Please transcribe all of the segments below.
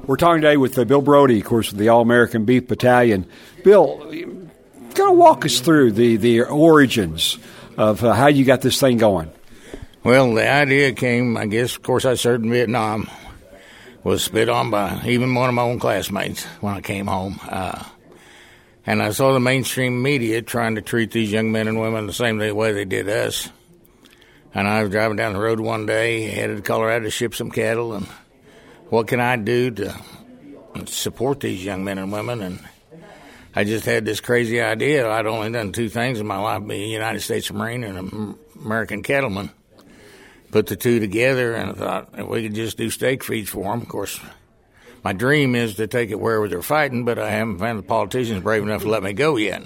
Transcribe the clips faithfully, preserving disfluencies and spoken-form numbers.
We're talking today with uh, Bill Brody, of course, with the All-American Beef Battalion. Bill, kind of walk us through the, the origins of uh, how you got this thing going. Well, the idea came, I guess, of course, I served in Vietnam, was spit on by even one of my own classmates when I came home. Uh, and I saw the mainstream media trying to treat these young men and women the same way they did us. And I was driving down the road one day, headed to Colorado to ship some cattle, and what can I do to support these young men and women? And I just had this crazy idea. I'd only done two things in my life, being a United States Marine and an American cattleman. Put the two together, and I thought if we could just do steak feeds for them. Of course, my dream is to take it wherever they're fighting, but I haven't found the politicians brave enough to let me go yet.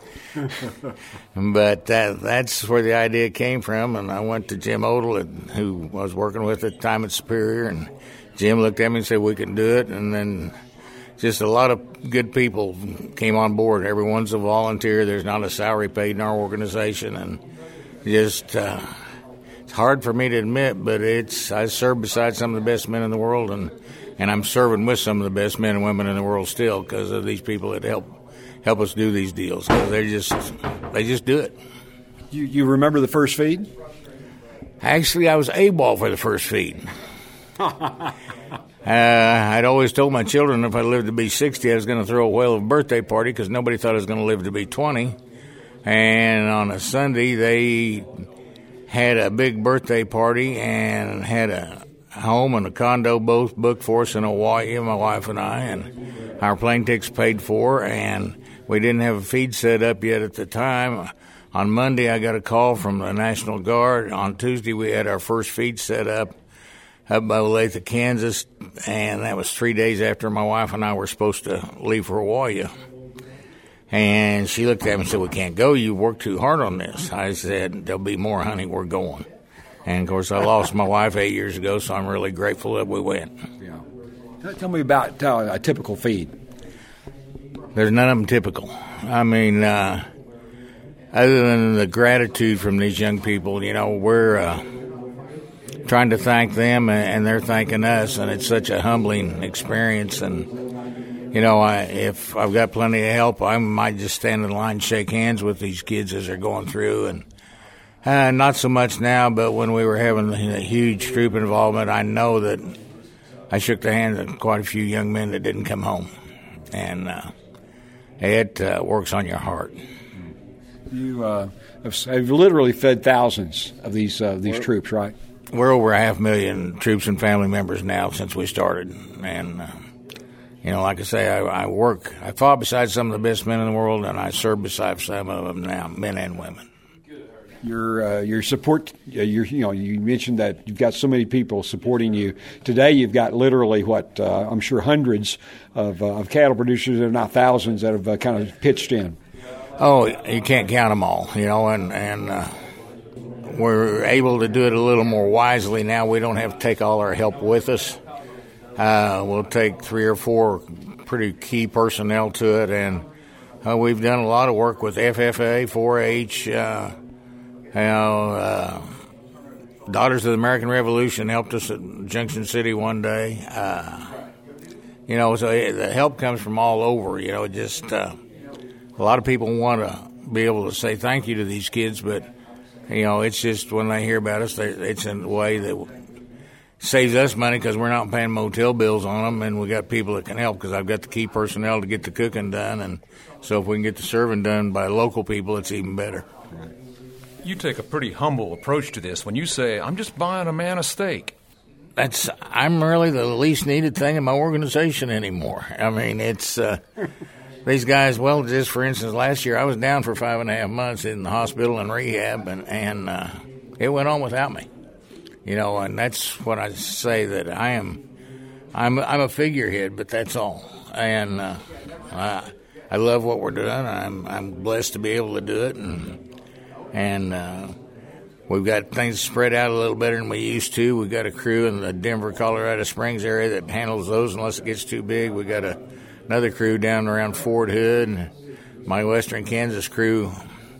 But uh, that's where the idea came from, and I went to Jim Odell, who I was working with at the time at Superior, and Jim looked at me and said we can do it, and then just a lot of good people came on board. Everyone's a volunteer. There's not a salary paid in our organization, and just uh, it's hard for me to admit, but it's I serve beside some of the best men in the world, and, and I'm serving with some of the best men and women in the world still because of these people that help help us do these deals. They just they just do it. You you remember the first feed? Actually, I was AWOL for the first feed. uh, I'd always told my children if I lived to be sixty, I was going to throw a whale of a birthday party because nobody thought I was going to live to be twenty. And on a Sunday, they had a big birthday party and had a home and a condo both booked for us in Hawaii, my wife and I, and our plane tickets paid for, and we didn't have a feed set up yet at the time. On Monday, I got a call from the National Guard. On Tuesday, we had our first feed set up up by Olathe, Kansas, and that was three days after my wife and I were supposed to leave for Hawaii. And she looked at me and said, we can't go. You worked too hard on this. I said, there'll be more, honey. We're going. And, of course, I lost my wife eight years ago, so I'm really grateful that we went. Yeah. Tell me about uh, a typical feed. There's none of them typical. I mean, uh, other than the gratitude from these young people, you know, we're uh, trying to thank them, and they're thanking us, and it's such a humbling experience. And, you know, I, if I've got plenty of help, I might just stand in line and shake hands with these kids as they're going through. And uh, not so much now, but when we were having a huge troop involvement, I know that I shook the hands of quite a few young men that didn't come home. And uh, it uh, works on your heart. You uh, have, have literally fed thousands of these uh, these we're, troops, right? We're over a half million troops and family members now since we started. And, uh, you know, like I say, I, I work, I fought beside some of the best men in the world, and I serve beside some of them now, men and women. Your uh, your support, uh, your, you know, you mentioned that you've got so many people supporting you. Today you've got literally, what, uh, I'm sure hundreds of, uh, of cattle producers, if not thousands, that have uh, kind of pitched in. Oh, you can't count them all, you know, and, and uh, we're able to do it a little more wisely now. We don't have to take all our help with us. Uh, we'll take three or four pretty key personnel to it, and uh, we've done a lot of work with F F A, four H, uh, you know, uh, Daughters of the American Revolution helped us at Junction City one day. Uh, you know, so the help comes from all over, you know, just uh, a lot of people want to be able to say thank you to these kids, but, you know, it's just when they hear about us, they, it's in a way that saves us money because we're not paying motel bills on them, and we got people that can help because I've got the key personnel to get the cooking done, and so if we can get the serving done by local people, it's even better. You take a pretty humble approach to this when you say, I'm just buying a man a steak. That's I'm really the least needed thing in my organization anymore. I mean, it's uh, these guys, well, just for instance, last year I was down for five and a half months in the hospital and rehab, and, and uh, it went on without me. You know, and that's what I say, that I am, I'm I'm a figurehead, but that's all. And uh, I, I love what we're doing. I'm I'm blessed to be able to do it, and and uh, we've got things spread out a little better than we used to. We've got a crew in the Denver, Colorado Springs area that handles those unless it gets too big. We've got a, another crew down around Fort Hood, and my Western Kansas crew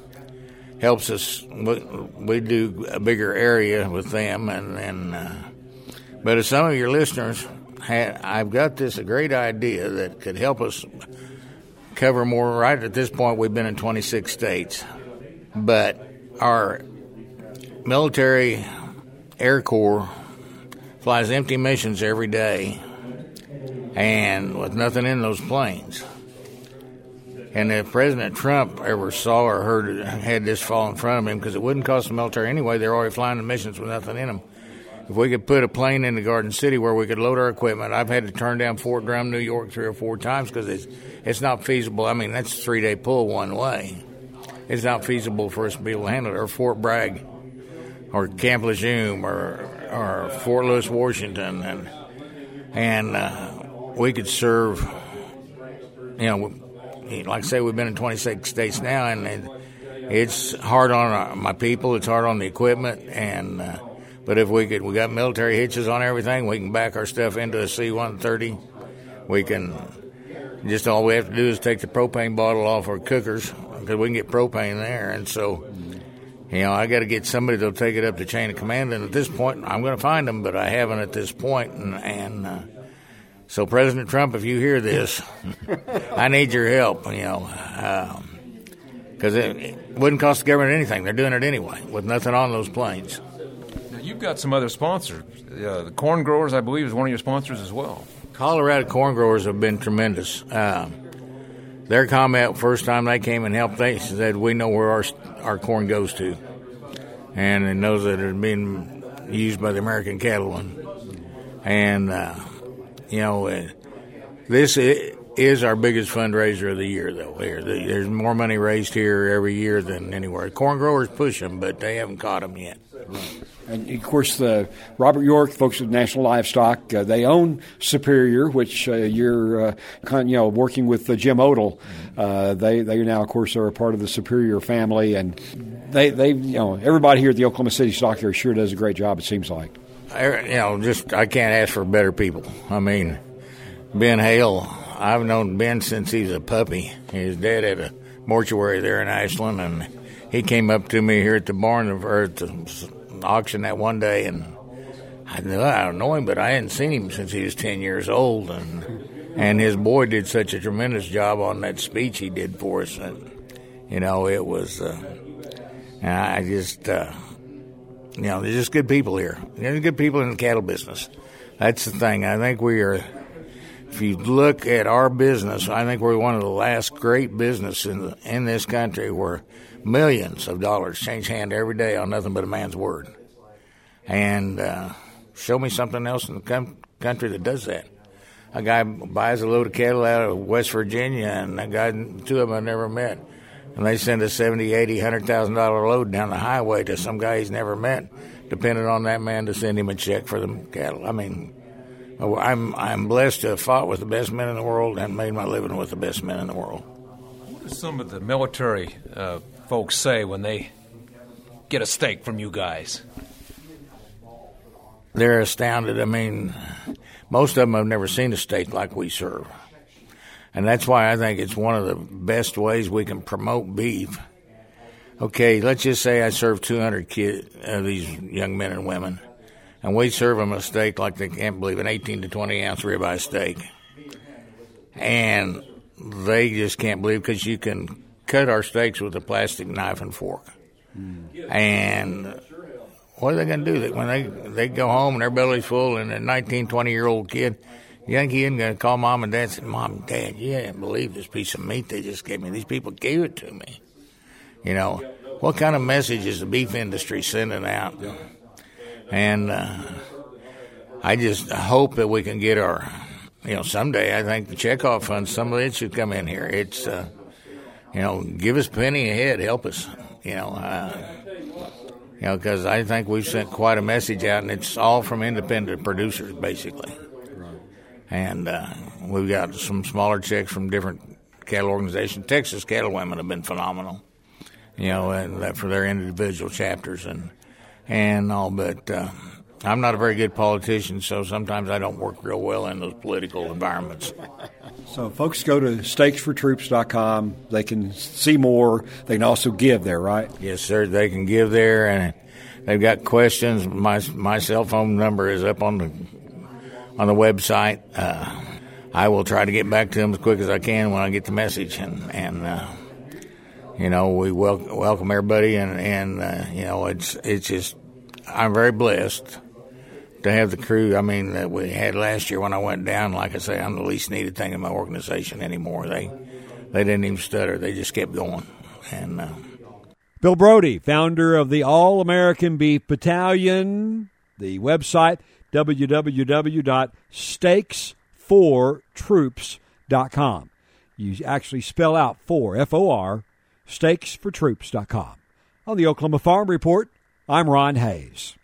helps us. We do a bigger area with them, and, and uh, but as some of your listeners, had, I've got this a great idea that could help us cover more. Right at this point, we've been in twenty-six states, but our military Air Corps flies empty missions every day, and with nothing in those planes. And if President Trump ever saw or heard had this fall in front of him, because it wouldn't cost the military anyway, they're already flying the missions with nothing in them. If we could put a plane into Garden City where we could load our equipment, I've had to turn down Fort Drum, New York, three or four times because it's it's not feasible. I mean, that's a three-day pull one way. It's not feasible for us to be able to handle it. Or Fort Bragg, or Camp Lejeune, or or Fort Lewis, Washington, and and uh, we could serve. You know, like I say, we've been in twenty-six states now, and it, it's hard on our, my people. It's hard on the equipment, and. Uh, But if we could, we got military hitches on everything. We can back our stuff into a C one thirty. We can just all we have to do is take the propane bottle off our cookers because we can get propane there. And so, you know, I got to get somebody that'll take it up the chain of command. And at this point, I'm going to find them, but I haven't at this point. And, and uh, so, President Trump, if you hear this, I need your help. You know, because um, it, it wouldn't cost the government anything. They're doing it anyway with nothing on those planes. You've got some other sponsors. Uh, the Corn Growers, I believe, is one of your sponsors as well. Colorado Corn Growers have been tremendous. Um, their comment first time they came and helped, they said, we know where our our corn goes to. And it knows that it's being used by the American cattlemen. And, uh, you know, uh, this is our biggest fundraiser of the year, though. Here, there's more money raised here every year than anywhere. Corn Growers push them, but they haven't caught them yet. And, of course, the Robert York, folks at National Livestock, uh, they own Superior, which uh, you're, uh, con- you know, working with uh, Jim Odell. Uh, they they now, of course, are a part of the Superior family, and they they you know everybody here at the Oklahoma City Stockyard sure does a great job. It seems like. I, you know, just I can't ask for better people. I mean, Ben Hale, I've known Ben since he was a puppy. His dad had a mortuary there in Ashland, and he came up to me here at the barn or at the auction that one day, and I knew I don't know him, but I hadn't seen him since he was ten years old, and and his boy did such a tremendous job on that speech he did for us, and you know it was. Uh, I just, uh, you know, there's just good people here. There's good people in the cattle business. That's the thing. I think we are. If you look at our business, I think we're one of the last great businesses in the, in this country where millions of dollars change hand every day on nothing but a man's word. And uh, show me something else in the com- country that does that. A guy buys a load of cattle out of West Virginia, and a guy, two of them I never met, and they send a seventy, eighty, one hundred thousand dollar load down the highway to some guy he's never met, depending on that man to send him a check for the cattle. I mean, I'm I'm blessed to have fought with the best men in the world and made my living with the best men in the world. What do some of the military uh, folks say when they get a steak from you guys? They're astounded. I mean, most of them have never seen a steak like we serve. And that's why I think it's one of the best ways we can promote beef. Okay, let's just say I serve two hundred kids, uh, these young men and women, and we serve them a steak like they can't believe, an eighteen to twenty ounce ribeye steak. And they just can't believe because you can cut our steaks with a plastic knife and fork. Mm. And what are they going to do? When they they go home and their belly's full and a nineteen, twenty-year-old kid, young kid, going to call mom and dad and say, Mom and Dad, you can't believe this piece of meat they just gave me. These people gave it to me. You know, what kind of message is the beef industry sending out? And uh, I just hope that we can get our, you know, someday I think the checkoff fund, some of it should come in here. It's, uh, you know, give us a penny a head, help us, you know, uh, you know, because I think we've sent quite a message out, and it's all from independent producers, basically. And uh, we've got some smaller checks from different cattle organizations. Texas Cattle Women have been phenomenal, you know, and that for their individual chapters and and all. But uh, I'm not a very good politician, so sometimes I don't work real well in those political environments. So folks go to steaks for troops dot com. They can see more. They can also give there, right? Yes, sir. They can give there, and they've got questions. My my cell phone number is up on the on the website. Uh, I will try to get back to them as quick as I can when I get the message. And, and uh, you know, we wel- welcome everybody. And, and uh, you know, it's it's just, I'm very blessed to have the crew, I mean, that we had last year when I went down. Like I say, I'm the least needed thing in my organization anymore. They they didn't even stutter. They just kept going. And uh, Bill Brody, founder of the All-American Beef Battalion, the website, w w w dot stakes for troops dot com. You actually spell out four, F O R, stakes for troops dot com. On the Oklahoma Farm Report, I'm Ron Hayes.